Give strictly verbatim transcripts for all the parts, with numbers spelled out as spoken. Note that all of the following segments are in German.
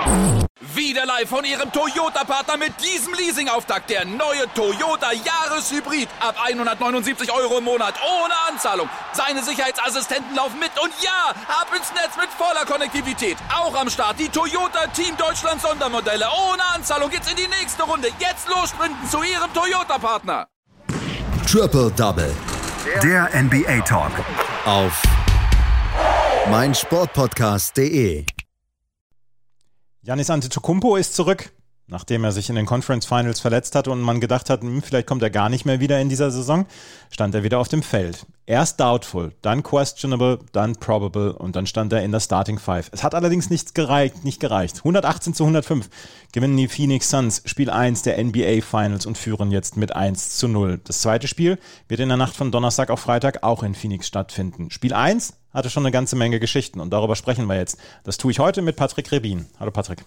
Wieder live von Ihrem Toyota-Partner mit diesem Leasing-Auftakt. Der neue Toyota Jahreshybrid. Ab hundertneunundsiebzig Euro im Monat. Ohne Anzahlung. Seine Sicherheitsassistenten laufen mit. Und ja, ab ins Netz mit voller Konnektivität. Auch am Start die Toyota Team Deutschland Sondermodelle. Ohne Anzahlung geht's in die nächste Runde. Jetzt los sprinten zu Ihrem Toyota-Partner. Triple Double. Der N B A Talk. Auf meinsportpodcast punkt de. Giannis Antetokounmpo ist zurück, nachdem er sich in den Conference Finals verletzt hatte und man gedacht hat, hm, vielleicht kommt er gar nicht mehr wieder in dieser Saison, stand er wieder auf dem Feld. Erst doubtful, dann questionable, dann probable und dann stand er in der Starting Five. Es hat allerdings nichts gereicht, nicht gereicht. hundertachtzehn zu hundertfünf gewinnen die Phoenix Suns Spiel eins der N B A Finals und führen jetzt mit eins zu null. Das zweite Spiel wird in der Nacht von Donnerstag auf Freitag auch in Phoenix stattfinden. Spiel eins hatte schon eine ganze Menge Geschichten und darüber sprechen wir jetzt. Das tue ich heute mit Patrick Rebin. Hallo Patrick.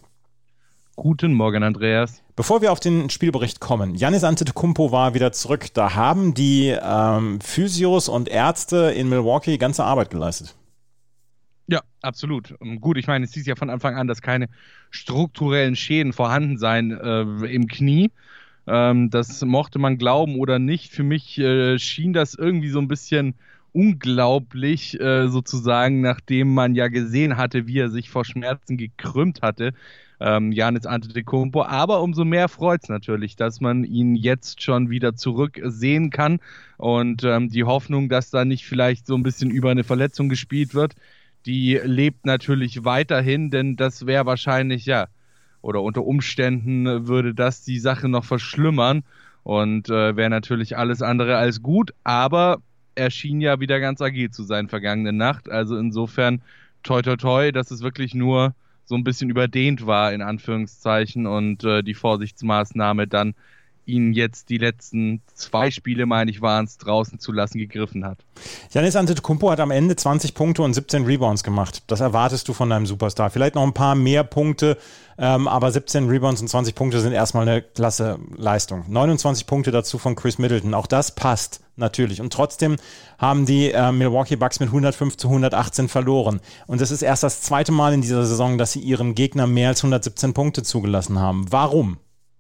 Guten Morgen, Andreas. Bevor wir auf den Spielbericht kommen, Giannis Antetokounmpo war wieder zurück. Da haben die ähm, Physios und Ärzte in Milwaukee ganze Arbeit geleistet. Ja, absolut. Gut, ich meine, es hieß ja von Anfang an, dass keine strukturellen Schäden vorhanden seien äh, im Knie. Ähm, das mochte man glauben oder nicht. Für mich äh, schien das irgendwie so ein bisschen unglaublich, äh, sozusagen, nachdem man ja gesehen hatte, wie er sich vor Schmerzen gekrümmt hatte, ähm, Giannis Antetokounmpo. Aber umso mehr freut es natürlich, dass man ihn jetzt schon wieder zurück sehen kann und ähm, die Hoffnung, dass da nicht vielleicht so ein bisschen über eine Verletzung gespielt wird, die lebt natürlich weiterhin, denn das wäre wahrscheinlich, ja, oder unter Umständen würde das die Sache noch verschlimmern und äh, wäre natürlich alles andere als gut, aber er schien ja wieder ganz agil zu sein vergangene Nacht. Also insofern toi toi toi, dass es wirklich nur so ein bisschen überdehnt war, in Anführungszeichen, und äh, die Vorsichtsmaßnahme dann ihn jetzt die letzten zwei Spiele, meine ich, waren es, draußen zu lassen, gegriffen hat. Giannis Antetokounmpo hat am Ende zwanzig Punkte und siebzehn Rebounds gemacht. Das erwartest du von deinem Superstar. Vielleicht noch ein paar mehr Punkte, ähm, aber siebzehn Rebounds und zwanzig Punkte sind erstmal eine klasse Leistung. neunundzwanzig Punkte dazu von Chris Middleton. Auch das passt natürlich. Und trotzdem haben die äh, Milwaukee Bucks mit hundertfünf zu hundertachtzehn verloren. Und es ist erst das zweite Mal in dieser Saison, dass sie ihrem Gegner mehr als hundertsiebzehn Punkte zugelassen haben. Warum?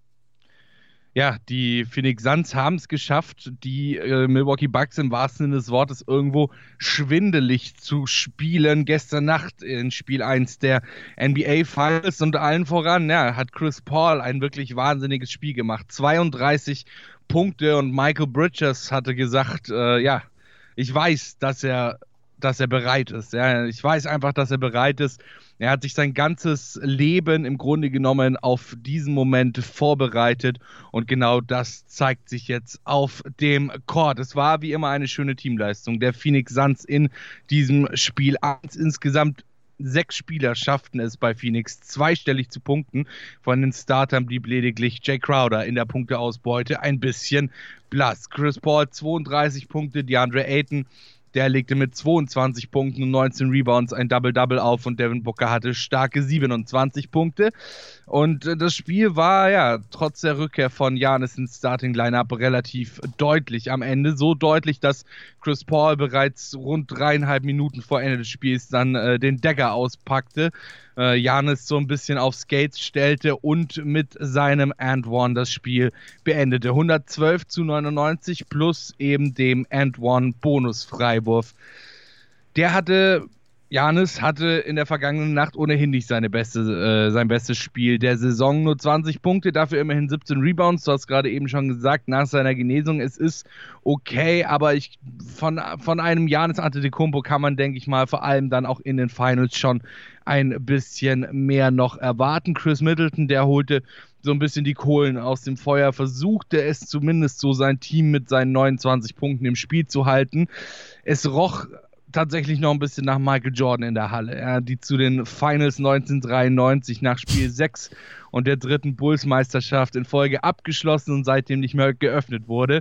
Ja, die Phoenix Suns haben es geschafft, die äh, Milwaukee Bucks im wahrsten Sinne des Wortes irgendwo schwindelig zu spielen. Gestern Nacht in Spiel eins der N B A Finals und allen voran, ja, hat Chris Paul ein wirklich wahnsinniges Spiel gemacht. zweiunddreißig Punkte und Michael Bridges hatte gesagt, äh, ja, ich weiß, dass er, dass er bereit ist. Ja, ich weiß einfach, dass er bereit ist. Er hat sich sein ganzes Leben im Grunde genommen auf diesen Moment vorbereitet und genau das zeigt sich jetzt auf dem Court. Es war wie immer eine schöne Teamleistung der Phoenix Suns in diesem Spiel. Insgesamt sechs Spieler schafften es bei Phoenix zweistellig zu punkten. Von den Startern blieb lediglich Jay Crowder in der Punkteausbeute ein bisschen blass. Chris Paul zweiunddreißig Punkte, DeAndre Ayton, der legte mit zweiundzwanzig Punkten und neunzehn Rebounds ein Double-Double auf und Devin Booker hatte starke siebenundzwanzig Punkte. Und das Spiel war ja trotz der Rückkehr von Giannis ins Starting-Lineup relativ deutlich am Ende. So deutlich, dass Chris Paul bereits rund dreieinhalb Minuten vor Ende des Spiels dann äh, den Dagger auspackte. Äh, Giannis so ein bisschen auf Skates stellte und mit seinem And One das Spiel beendete. hundertzwölf zu neunundneunzig plus eben dem And One Bonus-Freiwurf. Der hatte, Giannis hatte in der vergangenen Nacht ohnehin nicht seine beste, äh, sein bestes Spiel der Saison. Nur zwanzig Punkte, dafür immerhin siebzehn Rebounds. Du hast gerade eben schon gesagt, nach seiner Genesung, es ist okay, aber ich von, von einem Giannis Antetokounmpo kann man, denke ich mal, vor allem dann auch in den Finals schon ein bisschen mehr noch erwarten. Chris Middleton, der holte so ein bisschen die Kohlen aus dem Feuer, versuchte es zumindest so, sein Team mit seinen neunundzwanzig Punkten im Spiel zu halten. Es roch tatsächlich noch ein bisschen nach Michael Jordan in der Halle, ja, die zu den Finals neunzehnhundertdreiundneunzig nach Spiel sechs und der dritten Bulls-Meisterschaft in Folge abgeschlossen und seitdem nicht mehr geöffnet wurde.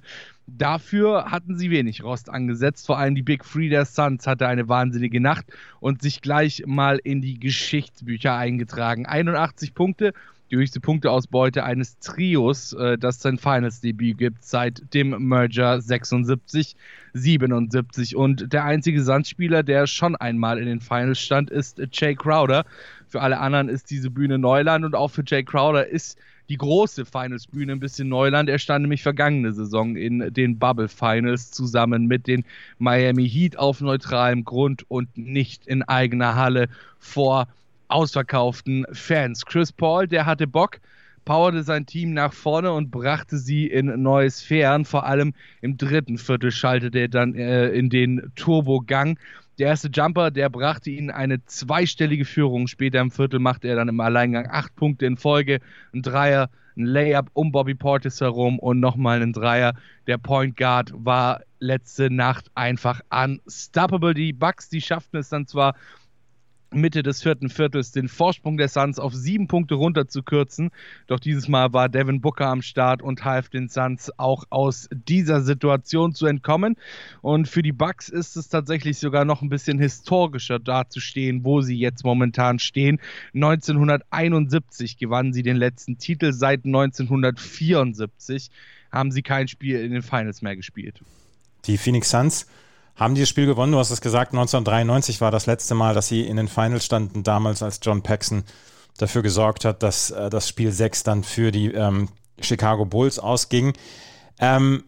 Dafür hatten sie wenig Rost angesetzt, vor allem die Big Three der Suns hatte eine wahnsinnige Nacht und sich gleich mal in die Geschichtsbücher eingetragen. einundachtzig Punkte die höchste Punkteausbeute eines Trios, äh, das sein Finals-Debüt gibt seit dem Merger sechsundsiebzig siebenundsiebzig. Und der einzige Suns-Spieler, der schon einmal in den Finals stand, ist Jay Crowder. Für alle anderen ist diese Bühne Neuland und auch für Jay Crowder ist die große Finals-Bühne ein bisschen Neuland. Er stand nämlich vergangene Saison in den Bubble-Finals zusammen mit den Miami Heat auf neutralem Grund und nicht in eigener Halle vor ausverkauften Fans. Chris Paul, der hatte Bock, powerte sein Team nach vorne und brachte sie in neue Sphären. Vor allem im dritten Viertel schaltete er dann äh, in den Turbogang. Der erste Jumper, der brachte ihn eine zweistellige Führung. Später im Viertel machte er dann im Alleingang acht Punkte in Folge. Ein Dreier, ein Layup um Bobby Portis herum und nochmal ein Dreier. Der Point Guard war letzte Nacht einfach unstoppable. Die Bucks, die schafften es dann zwar Mitte des vierten Viertels den Vorsprung der Suns auf sieben Punkte runter zu kürzen. Doch dieses Mal war Devin Booker am Start und half den Suns auch aus dieser Situation zu entkommen. Und für die Bucks ist es tatsächlich sogar noch ein bisschen historischer dazustehen, wo sie jetzt momentan stehen. neunzehnhunderteinundsiebzig gewannen sie den letzten Titel. Seit neunzehnhundertvierundsiebzig haben sie kein Spiel in den Finals mehr gespielt. Die Phoenix Suns haben dieses Spiel gewonnen, du hast es gesagt, neunzehnhundertdreiundneunzig war das letzte Mal, dass sie in den Finals standen, damals als John Paxson dafür gesorgt hat, dass äh, das Spiel sechs dann für die ähm, Chicago Bulls ausging. Ähm,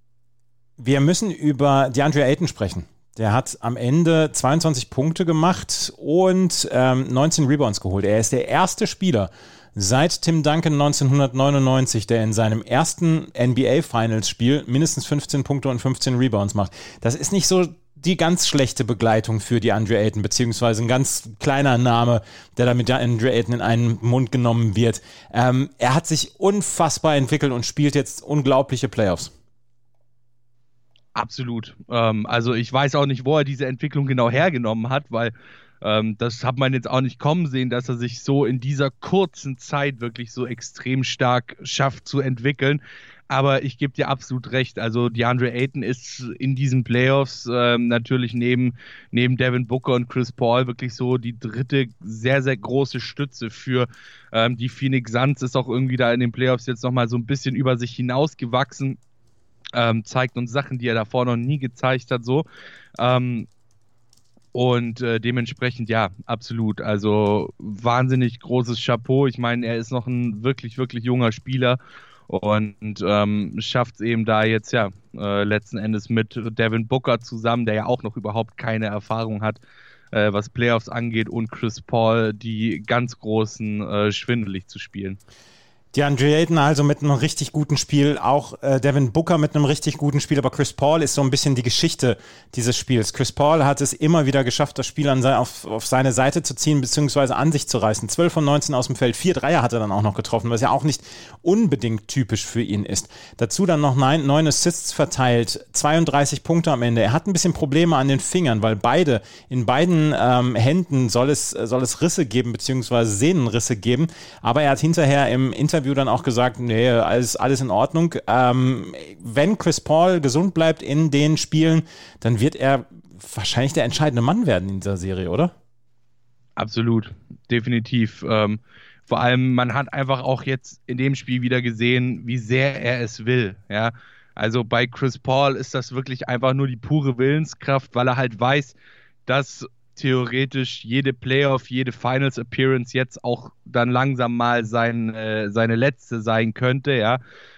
wir müssen über DeAndre Ayton sprechen. Der hat am Ende zweiundzwanzig Punkte gemacht und ähm, neunzehn Rebounds geholt. Er ist der erste Spieler seit Tim Duncan neunzehnhundertneunundneunzig, der in seinem ersten N B A-Finals-Spiel mindestens fünfzehn Punkte und fünfzehn Rebounds macht. Das ist nicht so die ganz schlechte Begleitung für DeAndre Ayton, beziehungsweise ein ganz kleiner Name, der da mit DeAndre Ayton in einen Mund genommen wird. Ähm, er hat sich unfassbar entwickelt und spielt jetzt unglaubliche Playoffs. Absolut. Ähm, also ich weiß auch nicht, wo er diese Entwicklung genau hergenommen hat, weil Ähm, das hat man jetzt auch nicht kommen sehen, dass er sich so in dieser kurzen Zeit wirklich so extrem stark schafft zu entwickeln. Aber ich gebe dir absolut recht. Also DeAndre Ayton ist in diesen Playoffs ähm, natürlich neben, neben Devin Booker und Chris Paul wirklich so die dritte sehr, sehr große Stütze für ähm, die Phoenix Suns. Ist auch irgendwie da in den Playoffs jetzt nochmal so ein bisschen über sich hinausgewachsen. Ähm, zeigt uns Sachen, die er davor noch nie gezeigt hat. So. Ähm, Und äh, dementsprechend, ja, absolut. Also wahnsinnig großes Chapeau. Ich meine, er ist noch ein wirklich, wirklich junger Spieler und ähm, schafft es eben da jetzt, ja, äh, letzten Endes mit Devin Booker zusammen, der ja auch noch überhaupt keine Erfahrung hat, äh, was Playoffs angeht, und Chris Paul, die ganz großen, äh, schwindelig zu spielen. DeAndre Ayton also mit einem richtig guten Spiel, auch äh, Devin Booker mit einem richtig guten Spiel, aber Chris Paul ist so ein bisschen die Geschichte dieses Spiels. Chris Paul hat es immer wieder geschafft, das Spiel an se- auf, auf seine Seite zu ziehen, beziehungsweise an sich zu reißen. zwölf von neunzehn aus dem Feld, vier Dreier hat er dann auch noch getroffen, was ja auch nicht unbedingt typisch für ihn ist. Dazu dann noch neun, neun Assists verteilt, zweiunddreißig Punkte am Ende. Er hat ein bisschen Probleme an den Fingern, weil beide, in beiden ähm, Händen soll es, soll es Risse geben, beziehungsweise Sehnenrisse geben, aber er hat hinterher im Interview dann auch gesagt, nee, alles, alles in Ordnung. Ähm, wenn Chris Paul gesund bleibt in den Spielen, dann wird er wahrscheinlich der entscheidende Mann werden in dieser Serie, oder? Absolut, definitiv. Ähm, vor allem, man hat einfach auch jetzt in dem Spiel wieder gesehen, wie sehr er es will. Ja? Also bei Chris Paul ist das wirklich einfach nur die pure Willenskraft, weil er halt weiß, dass theoretisch jede Playoff, jede Finals Appearance jetzt auch dann langsam mal sein, äh, seine letzte sein könnte, ja.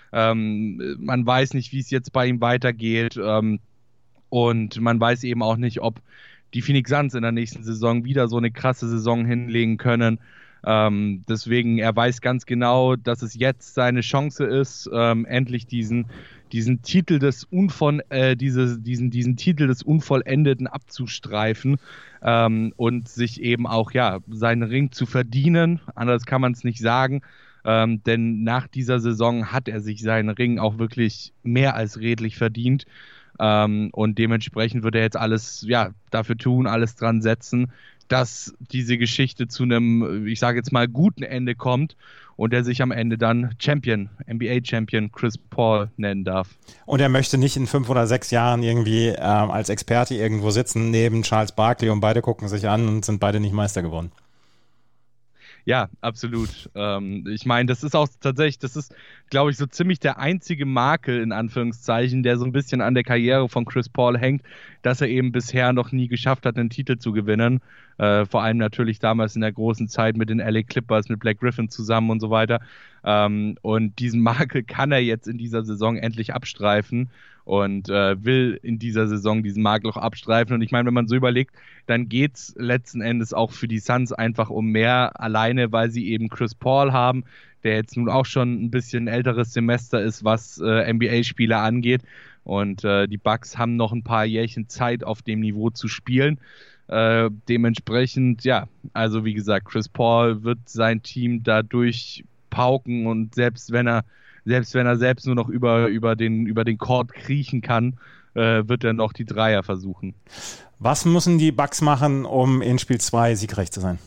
Ähm, man weiß nicht, wie es jetzt bei ihm weitergeht, ähm, und man weiß eben auch nicht, ob die Phoenix Suns in der nächsten Saison wieder so eine krasse Saison hinlegen können. Ähm, deswegen, er weiß ganz genau, dass es jetzt seine Chance ist, ähm, endlich diesen diesen Titel des Unvoll, äh, diese, diesen, diesen Titel des Unvollendeten abzustreifen ähm, und sich eben auch, ja, seinen Ring zu verdienen. Anders kann man es nicht sagen, ähm, denn nach dieser Saison hat er sich seinen Ring auch wirklich mehr als redlich verdient, ähm, und dementsprechend wird er jetzt alles, ja, dafür tun, alles dran setzen, dass diese Geschichte zu einem, ich sage jetzt mal, guten Ende kommt und er sich am Ende dann Champion, N B A-Champion Chris Paul nennen darf. Und er möchte nicht in fünf oder sechs Jahren irgendwie ähm, als Experte irgendwo sitzen neben Charles Barkley und beide gucken sich an und sind beide nicht Meister geworden. Ja, absolut. Ähm, ich meine, das ist auch tatsächlich, das ist, glaube ich, so ziemlich der einzige Makel, in Anführungszeichen, der so ein bisschen an der Karriere von Chris Paul hängt, dass er eben bisher noch nie geschafft hat, einen Titel zu gewinnen. Äh, vor allem natürlich damals in der großen Zeit mit den L A Clippers, mit Blake Griffin zusammen und so weiter. Ähm, und diesen Makel kann er jetzt in dieser Saison endlich abstreifen und äh, will in dieser Saison diesen Makel auch abstreifen. Und ich meine, wenn man so überlegt, dann geht's letzten Endes auch für die Suns einfach um mehr, alleine weil sie eben Chris Paul haben, der jetzt nun auch schon ein bisschen älteres Semester ist, was äh, N B A-Spieler angeht. Und äh, die Bucks haben noch ein paar Jährchen Zeit, auf dem Niveau zu spielen. Äh, dementsprechend, ja, also wie gesagt, Chris Paul wird sein Team dadurch pauken und selbst wenn er selbst wenn er selbst nur noch über, über den, über den Court kriechen kann, äh, wird er noch die Dreier versuchen. Was müssen die Bucks machen, um in Spiel zwei siegreich zu sein?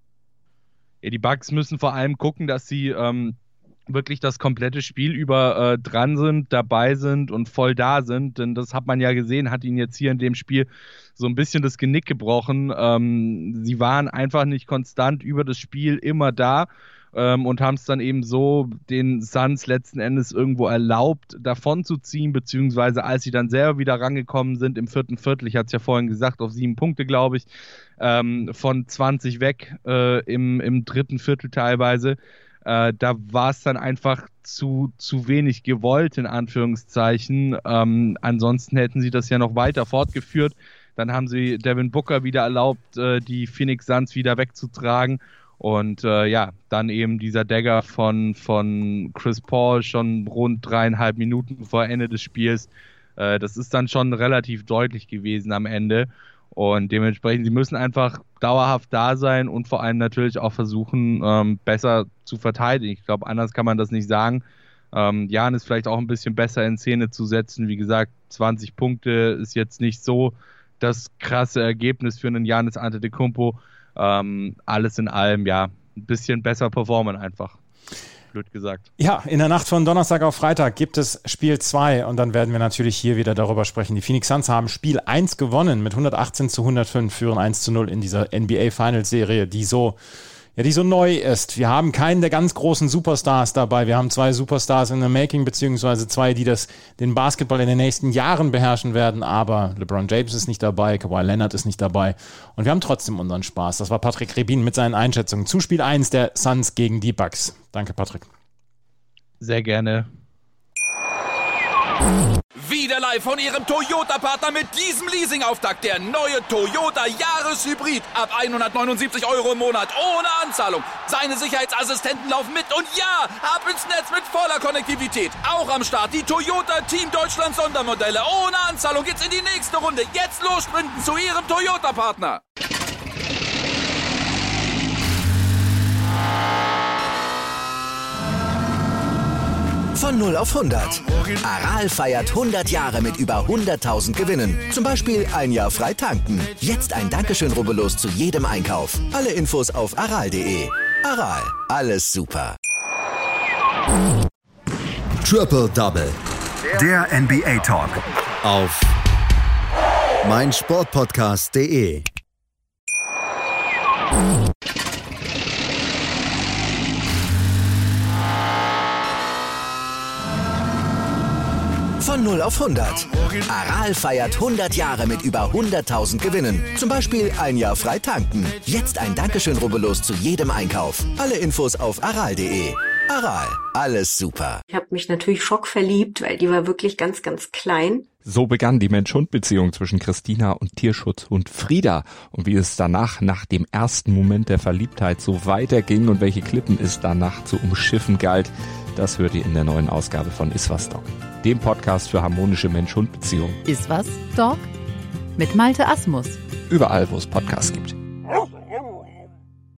Ja, die Bucks müssen vor allem gucken, dass sie ähm, wirklich das komplette Spiel über äh, dran sind, dabei sind und voll da sind, denn das hat man ja gesehen, hat ihnen jetzt hier in dem Spiel so ein bisschen das Genick gebrochen. Ähm, sie waren einfach nicht konstant über das Spiel immer da ähm, und haben es dann eben so den Suns letzten Endes irgendwo erlaubt, davon zu ziehen, beziehungsweise als sie dann selber wieder rangekommen sind im vierten Viertel, ich hatte es ja vorhin gesagt, auf sieben Punkte, glaube ich, ähm, von zwanzig weg äh, im, im dritten Viertel teilweise, Äh, da war es dann einfach zu, zu wenig gewollt, in Anführungszeichen. Ähm, ansonsten hätten sie das ja noch weiter fortgeführt. Dann haben sie Devin Booker wieder erlaubt, äh, die Phoenix Suns wieder wegzutragen. Und äh, ja, dann eben dieser Dagger von, von Chris Paul schon rund dreieinhalb Minuten vor Ende des Spiels. Äh, das ist dann schon relativ deutlich gewesen am Ende. Und dementsprechend, sie müssen einfach dauerhaft da sein und vor allem natürlich auch versuchen, ähm, besser zu verteidigen. Ich glaube, anders kann man das nicht sagen. Ähm, Jan ist vielleicht auch ein bisschen besser in Szene zu setzen. Wie gesagt, zwanzig Punkte ist jetzt nicht so das krasse Ergebnis für einen Giannis Antetokounmpo. Ähm, alles in allem, ja, ein bisschen besser performen einfach. Blöd gesagt. Ja, in der Nacht von Donnerstag auf Freitag gibt es Spiel zwei und dann werden wir natürlich hier wieder darüber sprechen. Die Phoenix Suns haben Spiel eins gewonnen mit hundertachtzehn zu hundertfünf, führen eins zu null in dieser N B A Finals Serie, die so, ja, die so neu ist. Wir haben keinen der ganz großen Superstars dabei. Wir haben zwei Superstars in the making, beziehungsweise zwei, die das, den Basketball in den nächsten Jahren beherrschen werden, aber LeBron James ist nicht dabei, Kawhi Leonard ist nicht dabei und wir haben trotzdem unseren Spaß. Das war Patrick Rebin mit seinen Einschätzungen zu Spiel eins der Suns gegen die Bucks. Danke, Patrick. Sehr gerne. Wieder live von Ihrem Toyota-Partner mit diesem Leasing-Auftakt. Der neue Toyota Jahreshybrid. Ab hundertneunundsiebzig Euro im Monat. Ohne Anzahlung. Seine Sicherheitsassistenten laufen mit. Und ja, ab ins Netz mit voller Konnektivität. Auch am Start die Toyota Team Deutschland Sondermodelle. Ohne Anzahlung geht's in die nächste Runde. Jetzt los sprinten zu Ihrem Toyota-Partner. Von null auf hundert. Aral feiert hundert Jahre mit über hunderttausend Gewinnen. Zum Beispiel ein Jahr frei tanken. Jetzt ein Dankeschön, rubbellos zu jedem Einkauf. Alle Infos auf aral punkt de. Aral, alles super. Triple Double. Der N B A Talk. Auf meinsportpodcast punkt de. Von null auf hundert. Aral feiert hundert Jahre mit über hunderttausend Gewinnen. Zum Beispiel ein Jahr frei tanken. Jetzt ein Dankeschön, rubbellos zu jedem Einkauf. Alle Infos auf aral punkt de. Aral, alles super. Ich habe mich natürlich schockverliebt, weil die war wirklich ganz, ganz klein. So begann die Mensch-Hund-Beziehung zwischen Christina und Tierschutzhund Frieda. Und wie es danach, nach dem ersten Moment der Verliebtheit, so weiterging und welche Klippen es danach zu umschiffen galt, das hört ihr in der neuen Ausgabe von Iswas Dog, dem Podcast für harmonische Mensch-Hund-Beziehungen. Iswas Dog? Mit Malte Asmus. Überall, wo es Podcasts gibt.